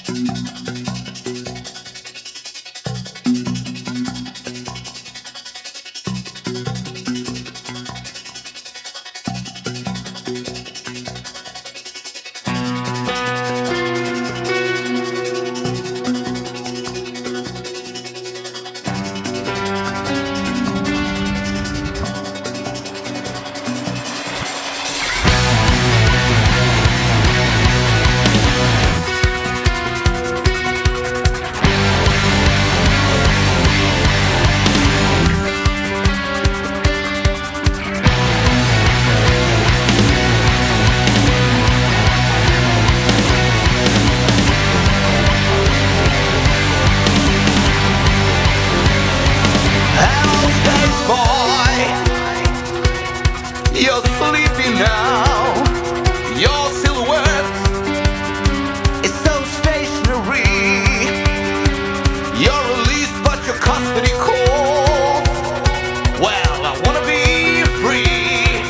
You're sleepy now. Your silhouette is so stationary. You're released, but your custody calls. Well, I wanna be free.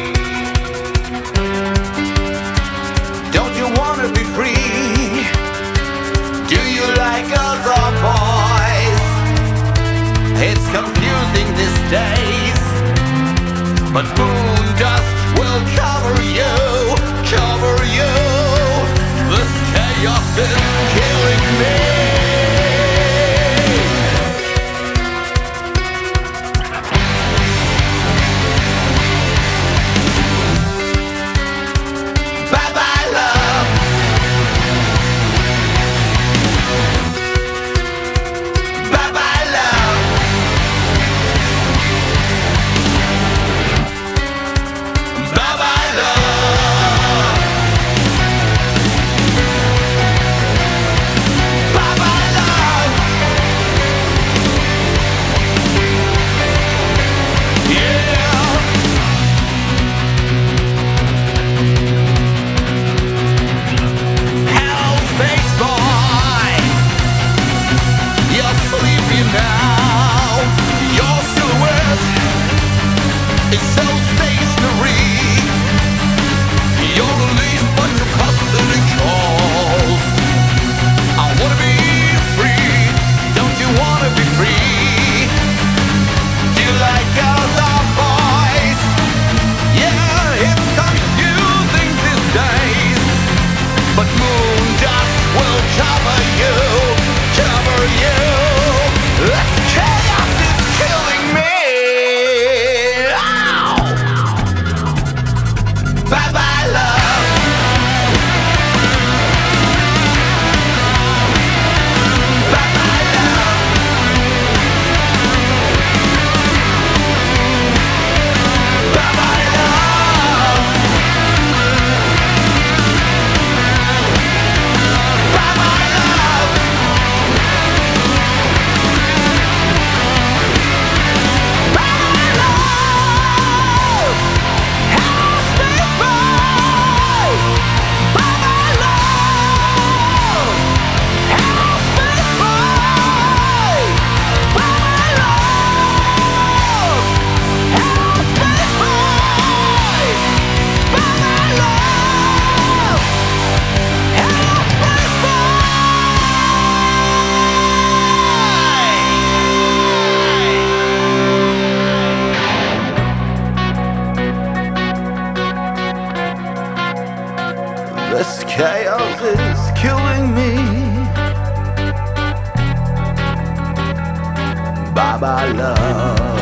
Don't you wanna be free? Do you like girls or boys? It's confusing these days, but moon dust will cover you, cover you. This chaos is killing me. Bye-bye, love. Bye-bye, love. Bye-bye, love. Bye-bye, love. Yeah. Hell, space boy. You're sleepy now. Your silhouette is so stationary. You're released, but your custody calls. I wanna be free. Don't you wanna be free? Do you like girls or boys? Yeah, it's confusing these days, but moon dust will cover you, cover you. This chaos is killing me. Ow! Bye-bye, love. Bye-bye, love. Bye-bye, love. Bye-bye, love. Bye-bye, love. Hell, space boy. Bye-bye, love. Hell, space boy. Bye-bye, love. Hell, space boy. Bye-bye, love. Hell, space boy. This chaos is killing me. Bye-bye, love.